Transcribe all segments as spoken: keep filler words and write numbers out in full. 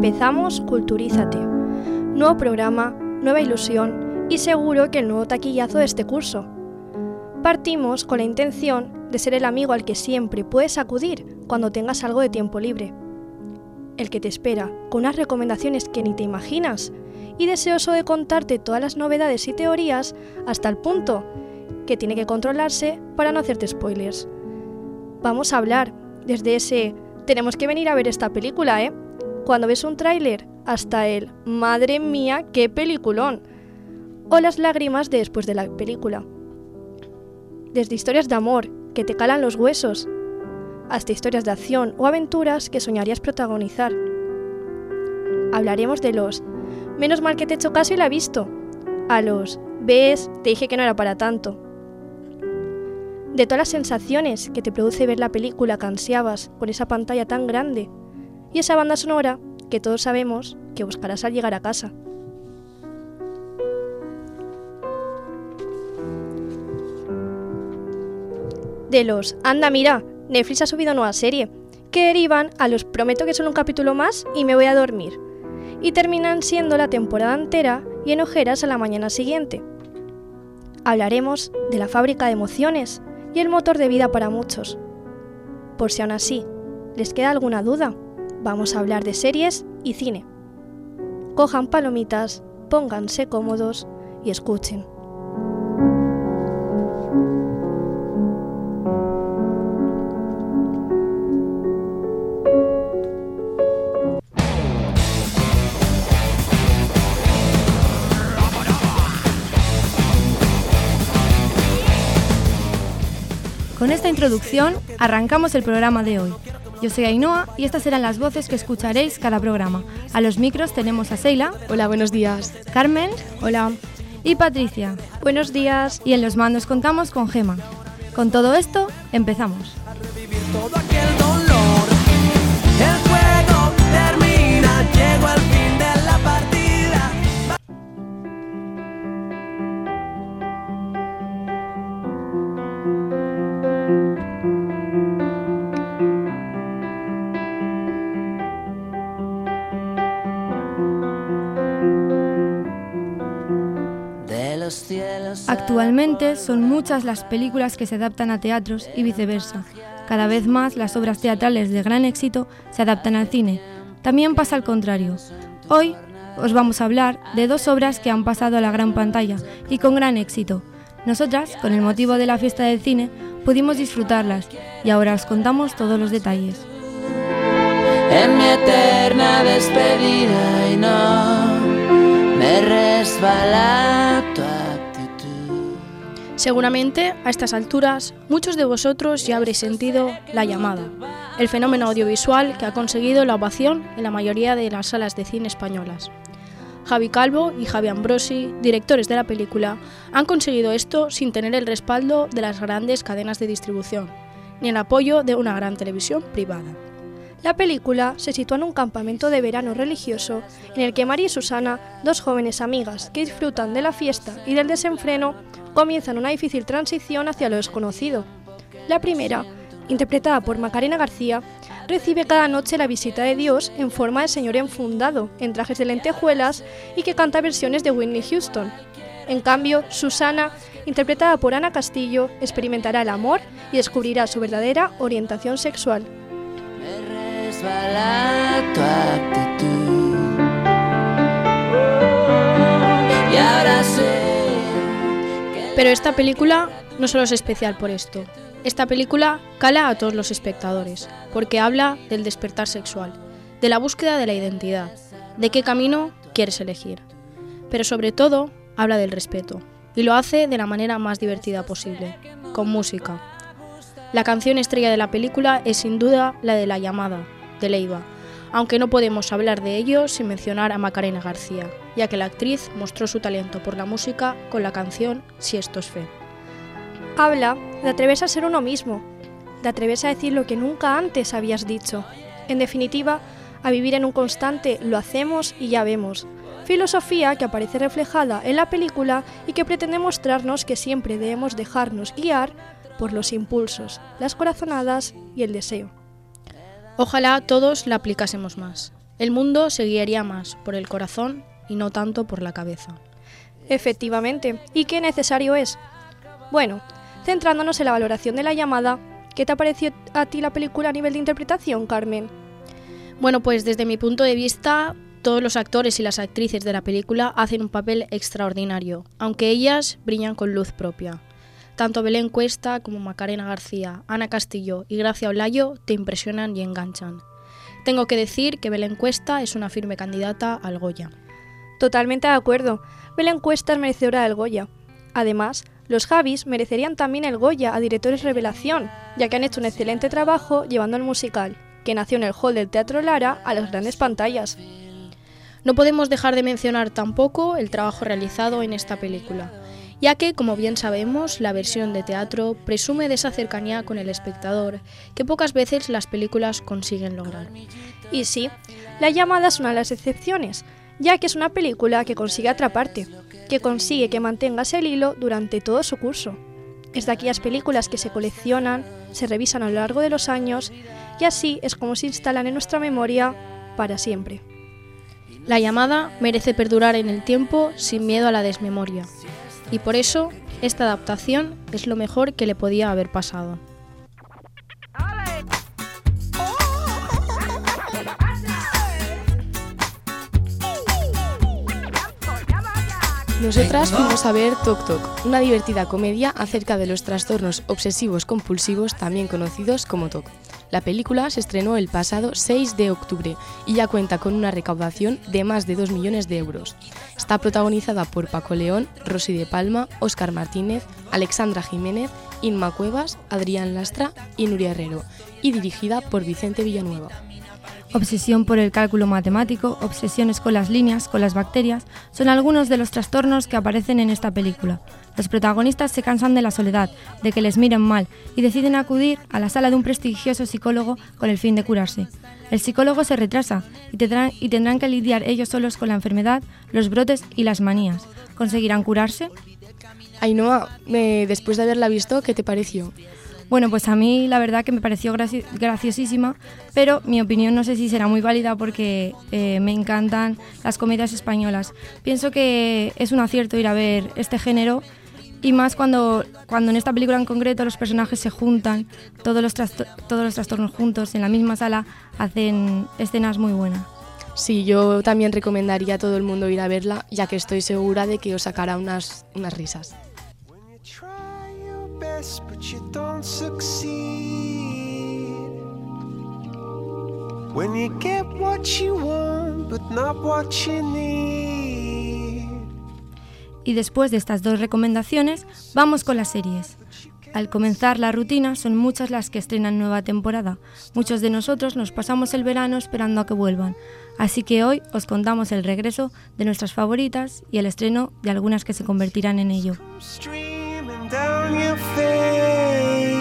Empezamos Culturízate. Nuevo programa, nueva ilusión y seguro que el nuevo taquillazo de este curso. Partimos con la intención de ser el amigo al que siempre puedes acudir cuando tengas algo de tiempo libre. El que te espera con unas recomendaciones que ni te imaginas y deseoso de contarte todas las novedades y teorías hasta el punto que tiene que controlarse para no hacerte spoilers. Vamos a hablar desde ese tenemos que venir a ver esta película, ¿eh? Cuando ves un tráiler hasta el madre mía, qué peliculón, o las lágrimas de después de la película. Desde historias de amor que te calan los huesos hasta historias de acción o aventuras que soñarías protagonizar. Hablaremos de los menos mal que te he hecho caso y la he visto, a los ves, te dije que no era para tanto. De todas las sensaciones que te produce ver la película que ansiabas por esa pantalla tan grande y esa banda sonora que todos sabemos que buscarás al llegar a casa. De los anda mira, Netflix ha subido nueva serie, que derivan a los prometo que solo un capítulo más y me voy a dormir, y terminan siendo la temporada entera y en ojeras a la mañana siguiente. Hablaremos de la fábrica de emociones y el motor de vida para muchos. Por si aún así les queda alguna duda, vamos a hablar de series y cine. Cojan palomitas, pónganse cómodos y escuchen. Con esta introducción arrancamos el programa de hoy. Yo soy Ainhoa y estas serán las voces que escucharéis cada programa. A los micros tenemos a Seila. Hola, buenos días. Carmen. Hola. Y Patricia. Buenos días. Y en los mandos contamos con Gema. Con todo esto, empezamos. Todo aquel dolor, el juego termina, llego al fin de la partida. Actualmente son muchas las películas que se adaptan a teatros y viceversa. Cada vez más las obras teatrales de gran éxito se adaptan al cine. También pasa al contrario. Hoy os vamos a hablar de dos obras que han pasado a la gran pantalla y con gran éxito. Nosotras, con el motivo de la fiesta del cine, pudimos disfrutarlas y ahora os contamos todos los detalles. En mi eterna despedida y no me resbala tu actitud. Seguramente, a estas alturas, muchos de vosotros ya habréis sentido La llamada, el fenómeno audiovisual que ha conseguido la ovación en la mayoría de las salas de cine españolas. Javi Calvo y Javi Ambrosi, directores de la película, han conseguido esto sin tener el respaldo de las grandes cadenas de distribución, ni el apoyo de una gran televisión privada. La película se sitúa en un campamento de verano religioso en el que María y Susana, dos jóvenes amigas que disfrutan de la fiesta y del desenfreno, comienzan una difícil transición hacia lo desconocido. La primera, interpretada por Macarena García, recibe cada noche la visita de Dios en forma de señor enfundado, en trajes de lentejuelas y que canta versiones de Whitney Houston. En cambio, Susana, interpretada por Ana Castillo, experimentará el amor y descubrirá su verdadera orientación sexual. Me resbala tu actitud y ahora sé. Pero esta película no solo es especial por esto. Esta película cala a todos los espectadores, porque habla del despertar sexual, de la búsqueda de la identidad, de qué camino quieres elegir. Pero sobre todo, habla del respeto, y lo hace de la manera más divertida posible, con música. La canción estrella de la película es sin duda la de La llamada, de Leiva, aunque no podemos hablar de ello sin mencionar a Macarena García, ya que la actriz mostró su talento por la música con la canción Si esto es fe. Habla de atreverse a ser uno mismo, de atreverse a decir lo que nunca antes habías dicho. En definitiva, a vivir en un constante lo hacemos y ya vemos. Filosofía que aparece reflejada en la película y que pretende mostrarnos que siempre debemos dejarnos guiar por los impulsos, las corazonadas y el deseo. Ojalá todos la aplicásemos más. El mundo se guiaría más por el corazón y no tanto por la cabeza. Efectivamente. ¿Y qué necesario es? Bueno, centrándonos en la valoración de La llamada, ¿qué te ha parecido a ti la película a nivel de interpretación, Carmen? Bueno, pues desde mi punto de vista, todos los actores y las actrices de la película hacen un papel extraordinario, aunque ellas brillan con luz propia. Tanto Belén Cuesta como Macarena García, Ana Castillo y Gracia Olayo te impresionan y enganchan. Tengo que decir que Belén Cuesta es una firme candidata al Goya. Totalmente de acuerdo. Belén Cuesta es merecedora del Goya. Además, los Javis merecerían también el Goya a directores revelación, ya que han hecho un excelente trabajo llevando el musical, que nació en el hall del Teatro Lara, a las grandes pantallas. No podemos dejar de mencionar tampoco el trabajo realizado en esta película, ya que, como bien sabemos, la versión de teatro presume de esa cercanía con el espectador que pocas veces las películas consiguen lograr. Y sí, La llamada es una de las excepciones, ya que es una película que consigue atraparte, que consigue que mantengas el hilo durante todo su curso. Es de aquellas películas que se coleccionan, se revisan a lo largo de los años y así es como se instalan en nuestra memoria para siempre. La llamada merece perdurar en el tiempo sin miedo a la desmemoria, y por eso esta adaptación es lo mejor que le podía haber pasado. Nosotras fuimos a ver Toc Toc, una divertida comedia acerca de los trastornos obsesivos compulsivos, también conocidos como T O C. La película se estrenó el pasado seis de octubre y ya cuenta con una recaudación de más de dos millones de euros. Está protagonizada por Paco León, Rosy de Palma, Óscar Martínez, Alexandra Jiménez, Inma Cuevas, Adrián Lastra y Nuria Herrero, y dirigida por Vicente Villanueva. Obsesión por el cálculo matemático, obsesiones con las líneas, con las bacterias, son algunos de los trastornos que aparecen en esta película. Los protagonistas se cansan de la soledad, de que les miren mal, y deciden acudir a la sala de un prestigioso psicólogo con el fin de curarse. El psicólogo se retrasa y tendrán, y tendrán que lidiar ellos solos con la enfermedad, los brotes y las manías. ¿Conseguirán curarse? Ainhoa, eh, después de haberla visto, ¿qué te pareció? Bueno, pues a mí la verdad que me pareció graci- graciosísima, pero mi opinión no sé si será muy válida porque eh, me encantan las comedias españolas. Pienso que es un acierto ir a ver este género y más cuando, cuando en esta película en concreto los personajes se juntan, todos los, trasto- todos los trastornos juntos en la misma sala, hacen escenas muy buenas. Sí, yo también recomendaría a todo el mundo ir a verla, ya que estoy segura de que os sacará unas, unas risas. But you don't succeed. When you get what you want, but not what you need. Y después de estas dos recomendaciones, vamos con las series. Al comenzar la rutina, son muchas las que estrenan nueva temporada. Muchos de nosotros nos pasamos el verano esperando a que vuelvan. Así que hoy os contamos el regreso de nuestras favoritas y el estreno de algunas que se convertirán en ello. Down your face.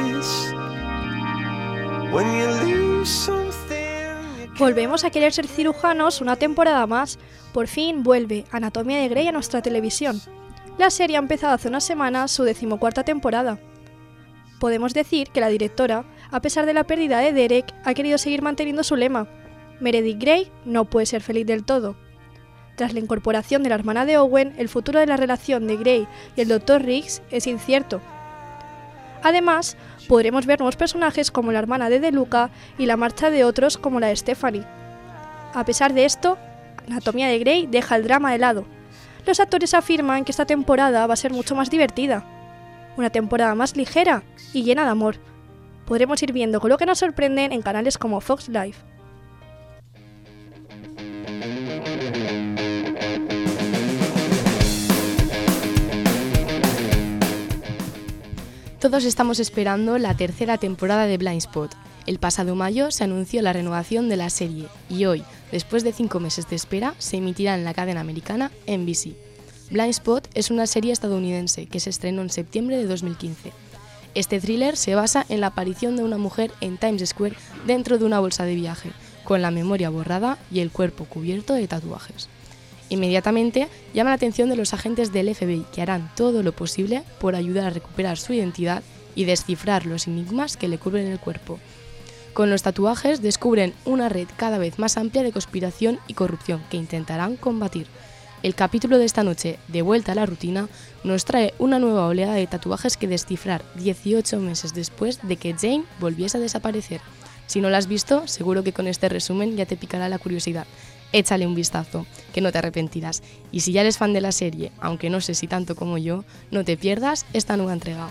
When you lose something, you Volvemos a querer ser cirujanos una temporada más. Por fin vuelve Anatomía de Grey a nuestra televisión. La serie ha empezado hace unas semanas su decimocuarta temporada. Podemos decir que la directora, a pesar de la pérdida de Derek, ha querido seguir manteniendo su lema: Meredith Grey no puede ser feliz del todo. Tras la incorporación de la hermana de Owen, el futuro de la relación de Grey y el doctor Riggs es incierto. Además, podremos ver nuevos personajes como la hermana de De Luca y la marcha de otros como la de Stephanie. A pesar de esto, Anatomía de Grey deja el drama de lado. Los actores afirman que esta temporada va a ser mucho más divertida. Una temporada más ligera y llena de amor. Podremos ir viendo con lo que nos sorprenden en canales como Fox Life. Todos estamos esperando la tercera temporada de Blindspot. El pasado mayo se anunció la renovación de la serie y hoy, después de cinco meses de espera, se emitirá en la cadena americana N B C. Blindspot es una serie estadounidense que se estrenó en septiembre de dos mil quince. Este thriller se basa en la aparición de una mujer en Times Square dentro de una bolsa de viaje, con la memoria borrada y el cuerpo cubierto de tatuajes. Inmediatamente llama la atención de los agentes del F B I, que harán todo lo posible por ayudar a recuperar su identidad y descifrar los enigmas que le cubren el cuerpo. Con los tatuajes descubren una red cada vez más amplia de conspiración y corrupción que intentarán combatir. El capítulo de esta noche, De vuelta a la rutina, nos trae una nueva oleada de tatuajes que descifrar dieciocho meses después de que Jane volviese a desaparecer. Si no la has visto, seguro que con este resumen ya te picará la curiosidad. Échale un vistazo, que no te arrepentirás. Y si ya eres fan de la serie, aunque no sé si tanto como yo, no te pierdas esta nueva entrega.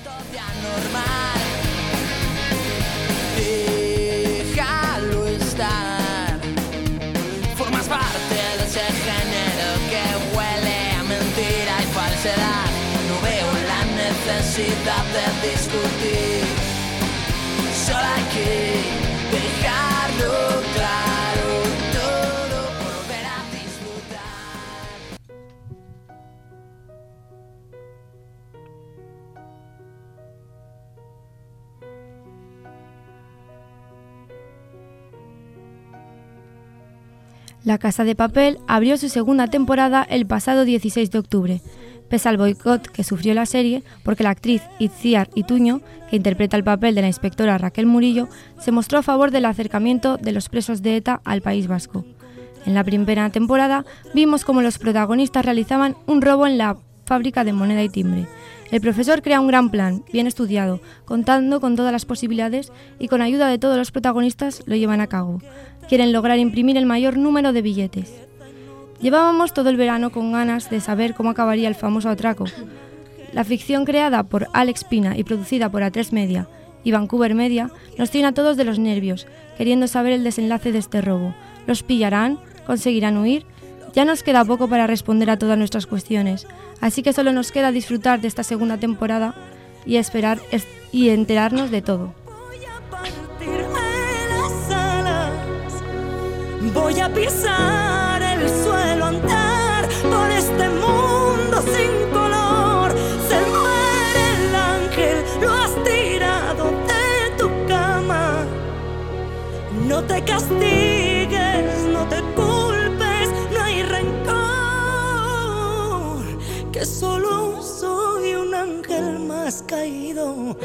Déjalo estar. Formas parte de ese género que huele a mentira y falsedad. No veo la necesidad de discutir. Solo hay que dejarlo claro. Todo por volver a disfrutar. La Casa de Papel abrió su segunda temporada el pasado dieciséis de octubre, pese al boicot que sufrió la serie porque la actriz Itziar Ituño, que interpreta el papel de la inspectora Raquel Murillo, se mostró a favor del acercamiento de los presos de ETA al País Vasco. En la primera temporada vimos cómo los protagonistas realizaban un robo en la fábrica de moneda y timbre. El profesor crea un gran plan, bien estudiado, contando con todas las posibilidades y con ayuda de todos los protagonistas lo llevan a cabo. Quieren lograr imprimir el mayor número de billetes. Llevábamos todo el verano con ganas de saber cómo acabaría el famoso atraco. La ficción creada por Alex Pina y producida por A tres Media y Vancouver Media nos tiene a todos de los nervios, queriendo saber el desenlace de este robo. ¿Los pillarán? ¿Conseguirán huir? Ya nos queda poco para responder a todas nuestras cuestiones, así que solo nos queda disfrutar de esta segunda temporada y esperar est- y enterarnos de todo. Voy a partirme las alas, voy a pisar el suelo, andar por este mundo sin color. Se muere el ángel, lo has tirado de tu cama. No te castigues, no te culpes, no hay rencor, que solo soy un ángel más caído.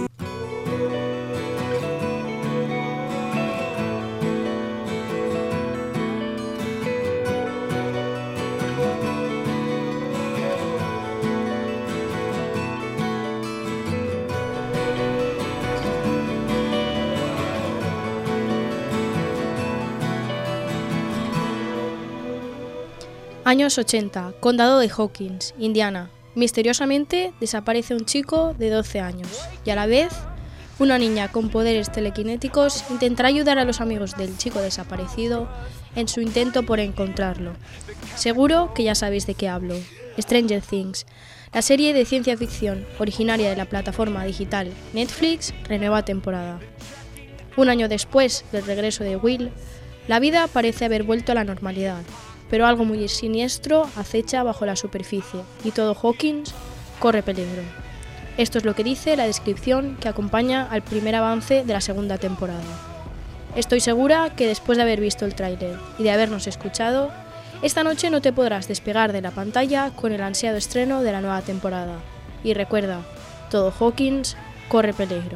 Años ochenta, Condado de Hawkins, Indiana. Misteriosamente desaparece un chico de doce años y a la vez una niña con poderes telequinéticos intentará ayudar a los amigos del chico desaparecido en su intento por encontrarlo. Seguro que ya sabéis de qué hablo. Stranger Things, la serie de ciencia ficción originaria de la plataforma digital Netflix, renueva temporada. Un año después del regreso de Will, la vida parece haber vuelto a la normalidad, pero algo muy siniestro acecha bajo la superficie y todo Hawkins corre peligro. Esto es lo que dice la descripción que acompaña al primer avance de la segunda temporada. Estoy segura que después de haber visto el tráiler y de habernos escuchado, esta noche no te podrás despegar de la pantalla con el ansiado estreno de la nueva temporada. Y recuerda, todo Hawkins corre peligro.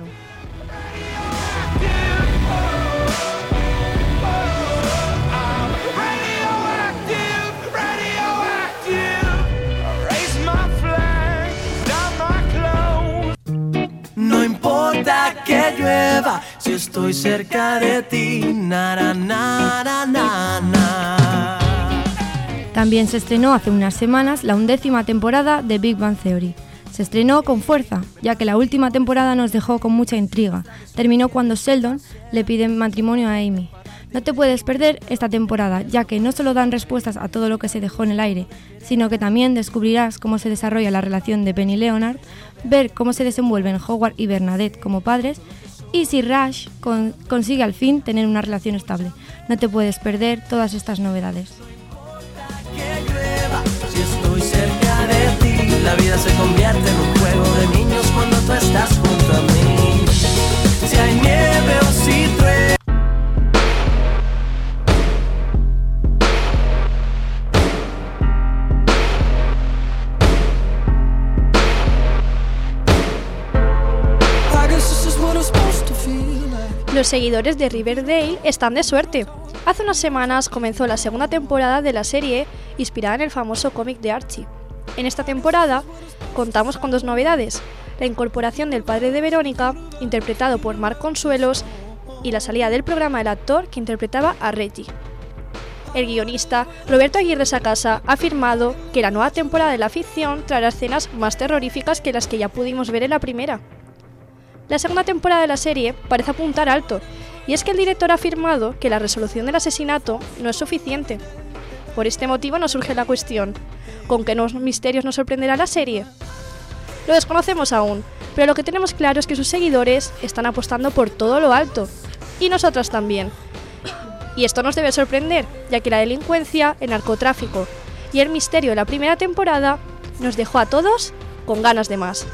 No importa que llueva, si estoy cerca de ti, na, na, na, na, na. También se estrenó hace unas semanas la undécima temporada de Big Bang Theory. Se estrenó con fuerza, ya que la última temporada nos dejó con mucha intriga. Terminó cuando Sheldon le pide matrimonio a Amy. No te puedes perder esta temporada, ya que no solo dan respuestas a todo lo que se dejó en el aire, sino que también descubrirás cómo se desarrolla la relación de Penny y Leonard, ver cómo se desenvuelven Howard y Bernadette como padres y si Rush con- consigue al fin tener una relación estable. No te puedes perder todas estas novedades. Que llueva, si estoy cerca de ti, la vida se convierte en un juego de niños cuando tú estás junto a mí. Si hay nieve o si llueve. I guess this is what I'm supposed to feel like. Los seguidores de Riverdale están de suerte. Hace unas semanas comenzó la segunda temporada de la serie inspirada en el famoso cómic de Archie. En esta temporada contamos con dos novedades: la incorporación del padre de Verónica, interpretado por Marc Consuelos, y la salida del programa del actor que interpretaba a Reggie. El guionista Roberto Aguirre Sacasa ha afirmado que la nueva temporada de la ficción traerá escenas más terroríficas que las que ya pudimos ver en la primera. La segunda temporada de la serie parece apuntar alto, y es que el director ha afirmado que la resolución del asesinato no es suficiente. Por este motivo nos surge la cuestión: ¿con qué nuevos misterios nos sorprenderá la serie? Lo desconocemos aún, pero lo que tenemos claro es que sus seguidores están apostando por todo lo alto, y nosotras también. Y esto nos debe sorprender, ya que la delincuencia, el narcotráfico y el misterio de la primera temporada nos dejó a todos con ganas de más.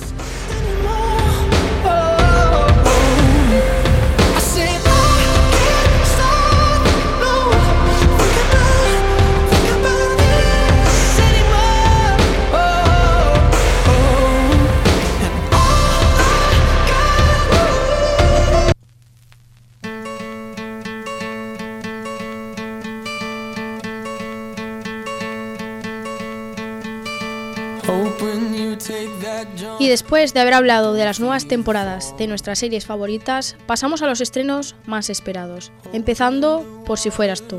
Y después de haber hablado de las nuevas temporadas de nuestras series favoritas, pasamos a los estrenos más esperados, empezando por Si fueras tú.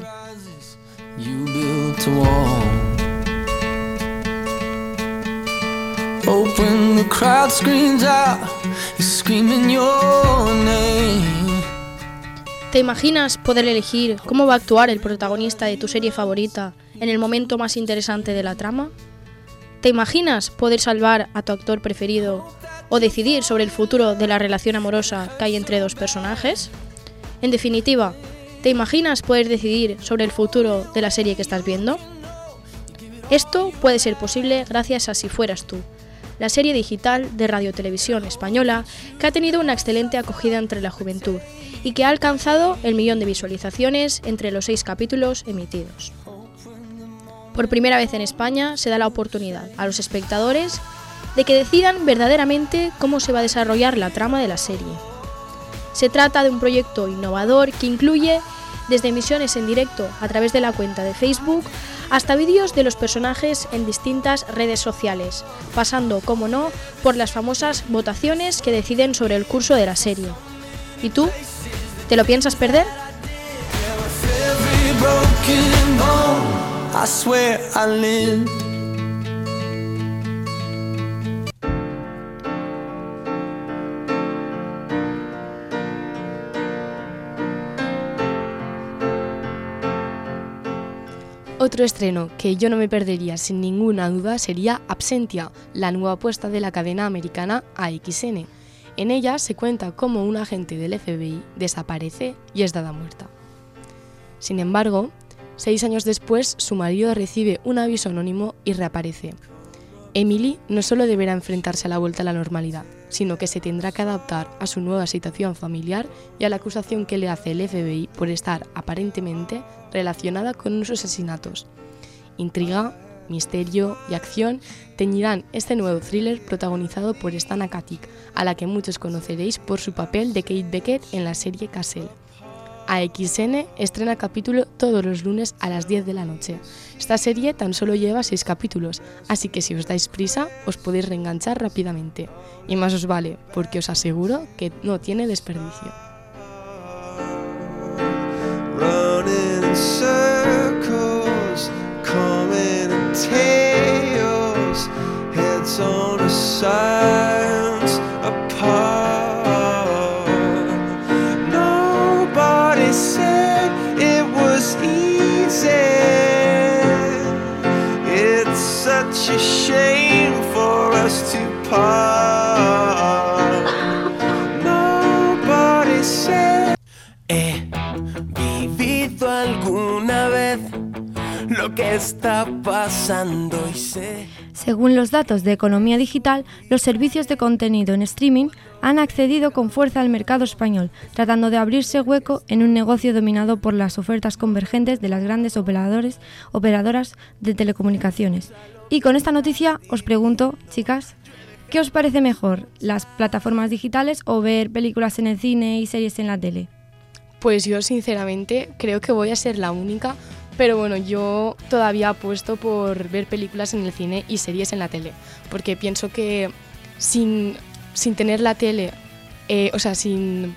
¿Te imaginas poder elegir cómo va a actuar el protagonista de tu serie favorita en el momento más interesante de la trama? ¿Te imaginas poder salvar a tu actor preferido o decidir sobre el futuro de la relación amorosa que hay entre dos personajes? En definitiva, ¿te imaginas poder decidir sobre el futuro de la serie que estás viendo? Esto puede ser posible gracias a Si fueras tú, la serie digital de Radio Televisión Española que ha tenido una excelente acogida entre la juventud y que ha alcanzado el millón de visualizaciones entre los seis capítulos emitidos. Por primera vez en España se da la oportunidad a los espectadores de que decidan verdaderamente cómo se va a desarrollar la trama de la serie. Se trata de un proyecto innovador que incluye desde emisiones en directo a través de la cuenta de Facebook hasta vídeos de los personajes en distintas redes sociales, pasando, como no, por las famosas votaciones que deciden sobre el curso de la serie. ¿Y tú? ¿Te lo piensas perder? I swear I lived. Otro estreno que yo no me perdería sin ninguna duda sería Absentia, la nueva apuesta de la cadena americana A X N. En ella se cuenta cómo un agente del F B I desaparece y es dada muerta. Sin embargo, seis años después, su marido recibe un aviso anónimo y reaparece. Emily no solo deberá enfrentarse a la vuelta a la normalidad, sino que se tendrá que adaptar a su nueva situación familiar y a la acusación que le hace el F B I por estar, aparentemente, relacionada con unos asesinatos. Intriga, misterio y acción teñirán este nuevo thriller protagonizado por Stana Katic, a la que muchos conoceréis por su papel de Kate Beckett en la serie Castle. A X N estrena capítulo todos los lunes a las diez de la noche. Esta serie tan solo lleva seis capítulos, así que si os dais prisa os podéis reenganchar rápidamente. Y más os vale, porque os aseguro que no tiene desperdicio. Running in circles, coming in tails, heads on a science apart. Nobody said it was easy. It's such a shame for us to part. Nobody said. He vivido alguna vez lo que está pasando y sé. Según los datos de Economía Digital, los servicios de contenido en streaming han accedido con fuerza al mercado español, tratando de abrirse hueco en un negocio dominado por las ofertas convergentes de las grandes operadores, operadoras de telecomunicaciones. Y con esta noticia os pregunto, chicas, ¿Qué os parece mejor, las plataformas digitales o ver películas en el cine y series en la tele? Pues yo sinceramente creo que voy a ser la única, pero bueno, yo todavía apuesto por ver películas en el cine y series en la tele, porque pienso que sin, sin tener la tele, eh, o sea, sin,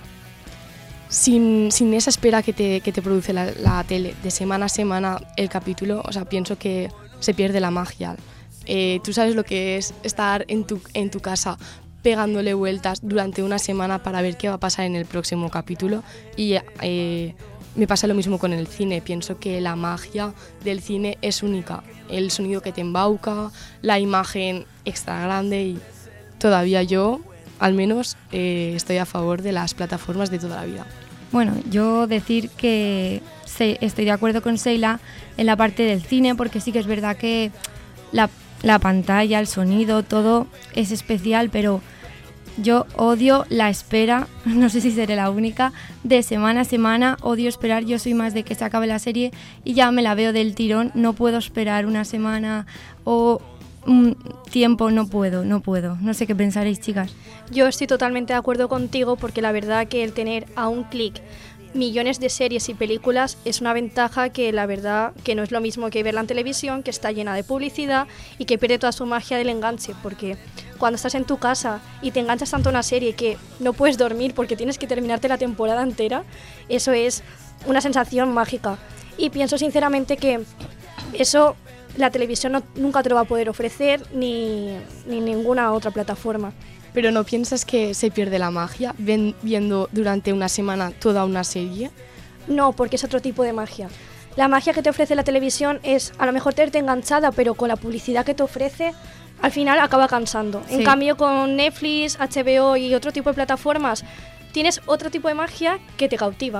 sin, sin esa espera que te, que te produce la, la tele de semana a semana el capítulo, o sea, pienso que se pierde la magia. Eh, tú sabes lo que es estar en tu, en tu casa pegándole vueltas durante una semana para ver qué va a pasar en el próximo capítulo y eh, me pasa lo mismo con el cine. Pienso que la magia del cine es única, el sonido que te embauca, la imagen extra grande y todavía yo, al menos, eh, estoy a favor de las plataformas de toda la vida. Bueno, yo decir que estoy de acuerdo con Sheila en la parte del cine, porque sí que es verdad que la, la pantalla, el sonido, todo es especial, pero yo odio la espera, no sé si seré la única, de semana a semana, odio esperar, yo soy más de que se acabe la serie y ya me la veo del tirón, no puedo esperar una semana o un tiempo, no puedo, no puedo, no sé qué pensaréis, chicas. Yo estoy totalmente de acuerdo contigo porque la verdad que el tener a un clic millones de series y películas es una ventaja que la verdad que no es lo mismo que verla en televisión, que está llena de publicidad y que pierde toda su magia del enganche, porque cuando estás en tu casa y te enganchas tanto a una serie que no puedes dormir porque tienes que terminarte la temporada entera, eso es una sensación mágica. Y pienso sinceramente que eso la televisión no, nunca te lo va a poder ofrecer ni, ni ninguna otra plataforma. ¿Pero no piensas que se pierde la magia ven, viendo durante una semana toda una serie? No, porque es otro tipo de magia. La magia que te ofrece la televisión es a lo mejor tenerte enganchada, pero con la publicidad que te ofrece, al final acaba cansando. Sí. En cambio, con Netflix, H B O y otro tipo de plataformas, tienes otro tipo de magia que te cautiva.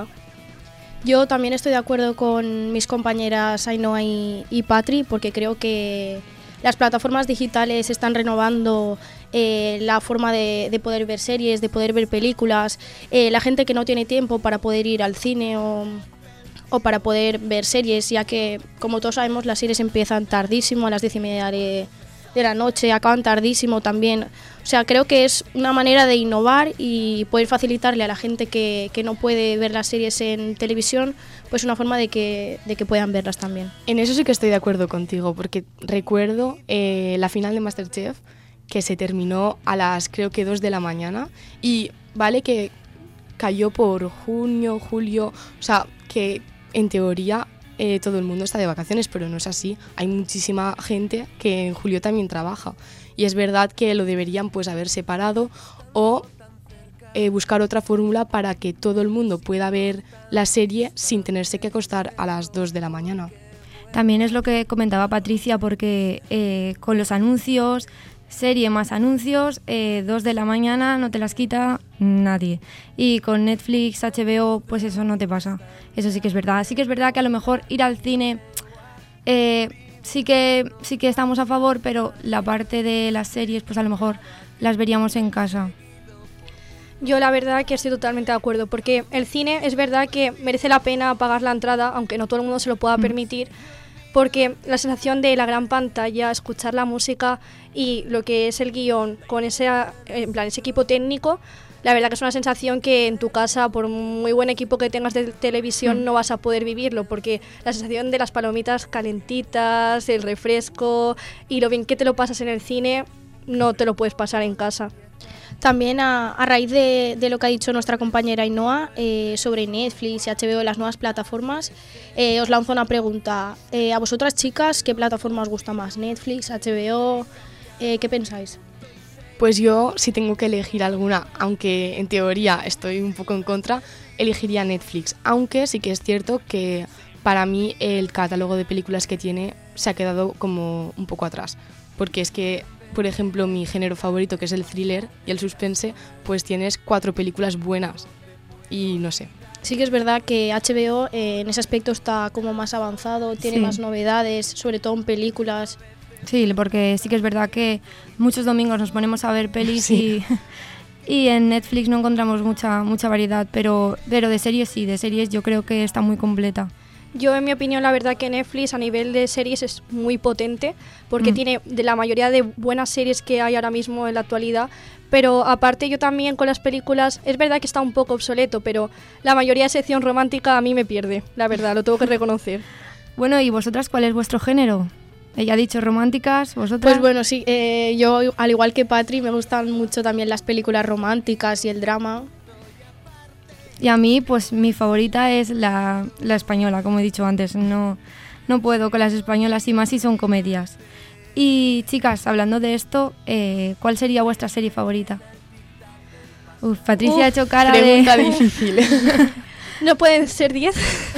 Yo también estoy de acuerdo con mis compañeras Ainhoa y, y Patri, porque creo que las plataformas digitales están renovando eh, la forma de, de poder ver series, de poder ver películas. Eh, la gente que no tiene tiempo para poder ir al cine o, o para poder ver series, ya que, como todos sabemos, las series empiezan tardísimo, a las diez y media de, de la noche, acaban tardísimo también. O sea, creo que es una manera de innovar y poder facilitarle a la gente que, que no puede ver las series en televisión, pues una forma de que, de que puedan verlas también. En eso sí que estoy de acuerdo contigo, porque recuerdo eh, la final de MasterChef, que se terminó a las creo que dos de la mañana, y vale que cayó por junio, julio, o sea, que en teoría eh, todo el mundo está de vacaciones, pero no es así. Hay muchísima gente que en julio también trabaja. Y es verdad que lo deberían pues haber separado o eh, buscar otra fórmula para que todo el mundo pueda ver la serie sin tenerse que acostar a las dos de la mañana. También es lo que comentaba Patricia, porque eh, con los anuncios, serie más anuncios, eh, dos de la mañana no te las quita nadie. Y con Netflix, H B O, pues eso no te pasa. Eso sí que es verdad. Sí que es verdad que a lo mejor ir al cine... Eh, Sí que, sí que estamos a favor, pero la parte de las series, pues a lo mejor las veríamos en casa. Yo la verdad que estoy totalmente de acuerdo, porque el cine es verdad que merece la pena pagar la entrada, aunque no todo el mundo se lo pueda mm. permitir, porque la sensación de la gran pantalla, escuchar la música y lo que es el guión con ese, en plan, ese equipo técnico, la verdad que es una sensación que en tu casa, por muy buen equipo que tengas de televisión, mm. no vas a poder vivirlo, porque la sensación de las palomitas calentitas, el refresco y lo bien que te lo pasas en el cine, no te lo puedes pasar en casa. También a, a raíz de, de lo que ha dicho nuestra compañera Ainhoa eh, sobre Netflix y H B O y las nuevas plataformas, eh, os lanzo una pregunta. Eh, a vosotras, chicas, ¿qué plataforma os gusta más? ¿Netflix, H B O? Eh, ¿Qué pensáis? Pues yo, si tengo que elegir alguna, aunque en teoría estoy un poco en contra, elegiría Netflix. Aunque sí que es cierto que para mí el catálogo de películas que tiene se ha quedado como un poco atrás. Porque es que, por ejemplo, mi género favorito, que es el thriller y el suspense, pues tienes cuatro películas buenas y no sé. Sí que es verdad que H B O eh, en ese aspecto está como más avanzado, tiene sí. más novedades, sobre todo en películas. Sí, porque sí que es verdad que muchos domingos nos ponemos a ver pelis sí. y, y en Netflix no encontramos mucha mucha variedad, pero, pero de series sí, de series yo creo que está muy completa. Yo, en mi opinión, la verdad que Netflix a nivel de series es muy potente porque Mm. tiene de la mayoría de buenas series que hay ahora mismo en la actualidad, pero aparte yo también con las películas, es verdad que está un poco obsoleto, pero la mayoría de sección romántica a mí me pierde, la verdad, lo tengo que reconocer. Bueno, ¿y vosotras cuál es vuestro género? Ella ha dicho románticas, vosotras. Pues bueno, sí, eh, yo al igual que Patri me gustan mucho también las películas románticas y el drama. Y a mí, pues mi favorita es la, la española, como he dicho antes. No, no puedo con las españolas y más si son comedias. Y chicas, hablando de esto, eh, ¿cuál sería vuestra serie favorita? Uf, Patricia Uf, ha hecho cara Pregunta de... difícil. ¿No pueden ser diez?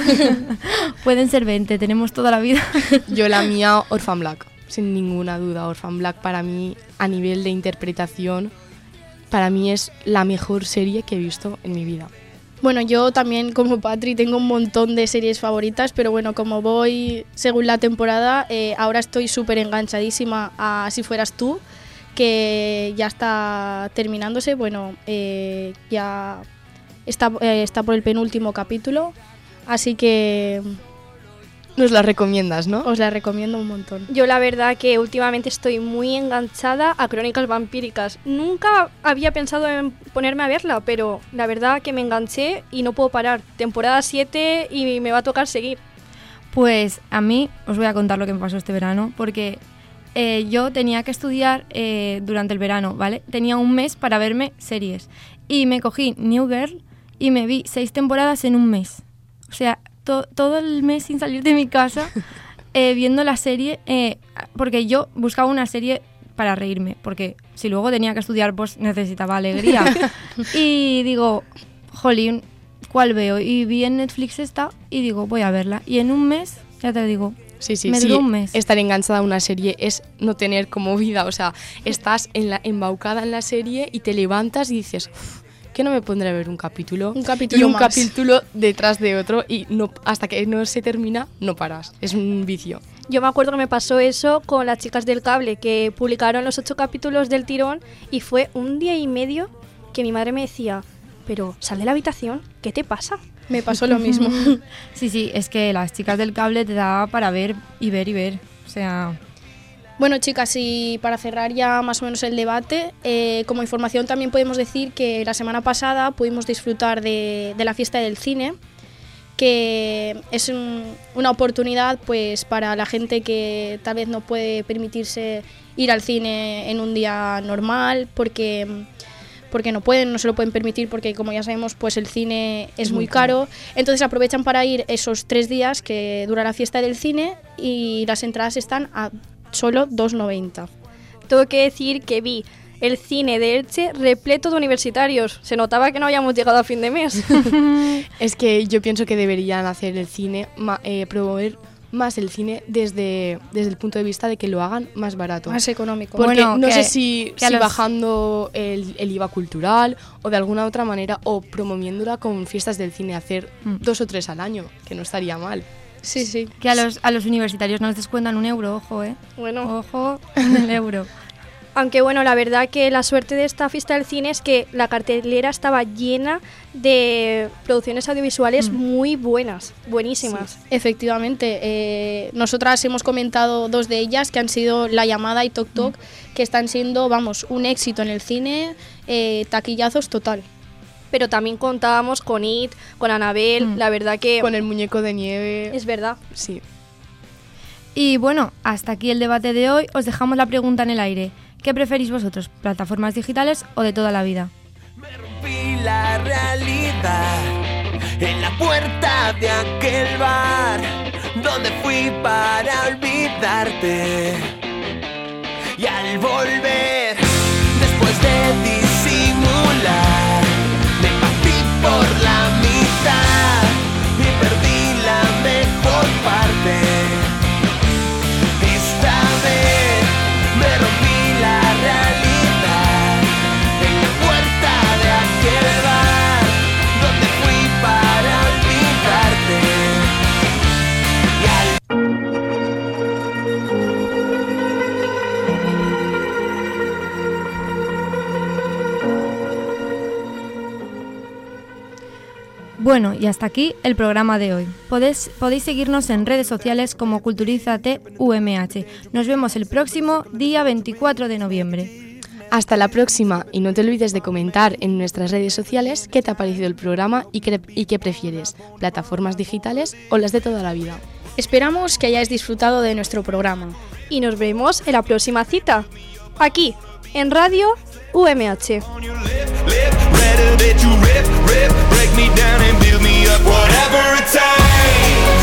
Pueden ser veinte, tenemos toda la vida. Yo la mía, Orphan Black, sin ninguna duda. Orphan Black para mí, a nivel de interpretación, para mí es la mejor serie que he visto en mi vida. Bueno, yo también como Patri tengo un montón de series favoritas, pero bueno, como voy según la temporada, eh, ahora estoy súper enganchadísima a Si fueras tú, que ya está terminándose, bueno, eh, ya está, eh, está por el penúltimo capítulo, así que Nos la recomiendas, ¿no? os la recomiendo un montón. Yo la verdad que últimamente estoy muy enganchada a Crónicas Vampíricas. Nunca había pensado en ponerme a verla, pero la verdad que me enganché y no puedo parar. Temporada siete y me va a tocar seguir. Pues a mí os voy a contar lo que me pasó este verano, porque eh, yo tenía que estudiar eh, durante el verano, ¿vale? Tenía un mes para verme series y me cogí New Girl y me vi seis temporadas en un mes. O sea, to- todo el mes sin salir de mi casa eh, viendo la serie, eh, porque yo buscaba una serie para reírme, porque si luego tenía que estudiar, pues necesitaba alegría. Y digo, jolín, ¿cuál veo? Y vi en Netflix esta y digo, voy a verla. Y en un mes, ya te digo, Sí, sí, me sí. duró un mes. Estar enganchada a una serie es no tener como vida. O sea, estás en la, embaucada en la serie y te levantas y dices, "Uf, ¿qué no me pondré a ver un capítulo? Un capítulo y un más. capítulo detrás de otro y no, hasta que no se termina, no paras. Es un vicio. Yo me acuerdo que me pasó eso con las chicas del cable, que publicaron los ocho capítulos del tirón y fue un día y medio que mi madre me decía, pero sal de la habitación, ¿qué te pasa? Me pasó lo mismo. Sí, sí, es que las chicas del cable te da para ver y ver y ver. O sea, Bueno, chicas, y para cerrar ya más o menos el debate, eh, como información también podemos decir que la semana pasada pudimos disfrutar de, de la fiesta del cine, que es un- una oportunidad pues para la gente que tal vez no puede permitirse ir al cine en un día normal, porque porque no pueden, no se lo pueden permitir, porque como ya sabemos, pues el cine es, muy caro. Entonces aprovechan para ir esos tres días que dura la fiesta del cine y las entradas están a solo dos noventa. Tengo que decir que vi el cine de Elche repleto de universitarios. Se notaba que no habíamos llegado a fin de mes. Es que yo pienso que deberían hacer el cine, ma- eh, promover más el cine desde, desde el punto de vista de que lo hagan más barato. Más económico. Porque Bueno, no que- sé si, que a si los- bajando el, el I V A cultural o de alguna otra manera o promoviéndola con fiestas del cine, hacer Mm. dos o tres al año, que no estaría mal. Sí, sí. que a los, a los universitarios no les descuentan un euro, ojo, ¿eh? Bueno, Ojo en el euro. aunque bueno, la verdad que la suerte de esta fiesta del cine es que la cartelera estaba llena de producciones audiovisuales muy buenas, buenísimas. Efectivamente, eh, nosotras hemos comentado dos de ellas que han sido La Llamada y Tok Tok, que están siendo, vamos, un éxito en el cine, eh, taquillazos total. Pero también contábamos con It, con Annabelle, Mm. la verdad que Con el muñeco de nieve. es verdad. Sí. Y bueno, hasta aquí el debate de hoy. Os dejamos la pregunta en el aire. ¿Qué preferís vosotros, plataformas digitales o de toda la vida? Me rompí la realidad en la puerta de aquel bar donde fui para olvidarte. Y al volver, después de disimular, me partí por la mitad y perdí la mejor parte. Esta vez me rompí la realidad en la puerta de aquel bar donde fui para olvidarte. Y al Bueno, y hasta aquí el programa de hoy. Podéis, podéis seguirnos en redes sociales como Culturízate U M H. Nos vemos el próximo día veinticuatro de noviembre. Hasta la próxima y no te olvides de comentar en nuestras redes sociales qué te ha parecido el programa y qué, y qué prefieres, plataformas digitales o las de toda la vida. Esperamos que hayáis disfrutado de nuestro programa. Y nos vemos en la próxima cita, aquí, en Radio U M H. That you rip, rip, break me down and build me up, whatever it takes.